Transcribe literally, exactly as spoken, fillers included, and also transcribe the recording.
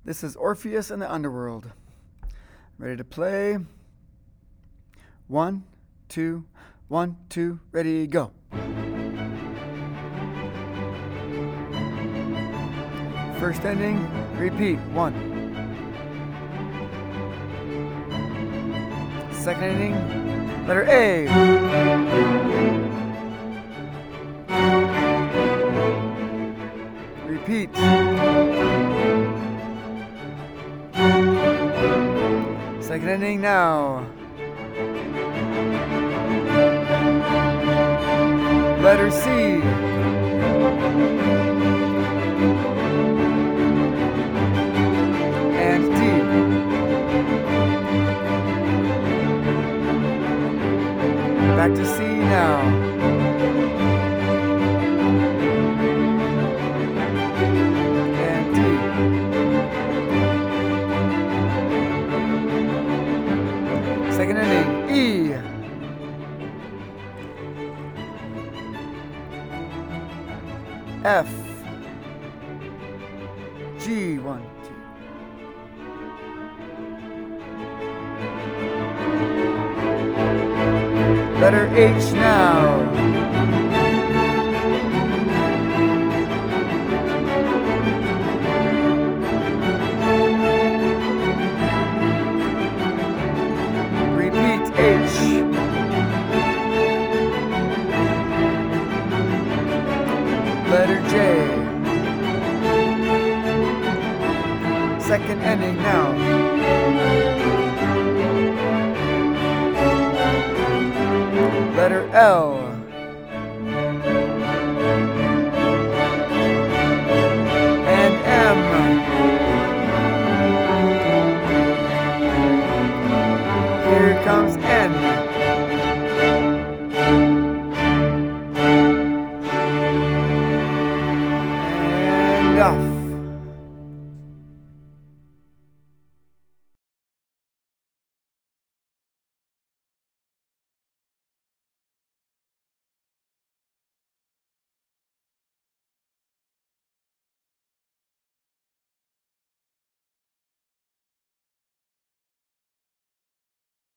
This is Orpheus and the Underworld. Ready to play? One, two, one, two, ready, go. First ending, repeat, one. Second ending, letter A. Repeat. Second ending now. Letter C. And D. Back to C now. Second ending, E. F. G, one, two. Letter H now. Letter J. Second ending now. Letter L.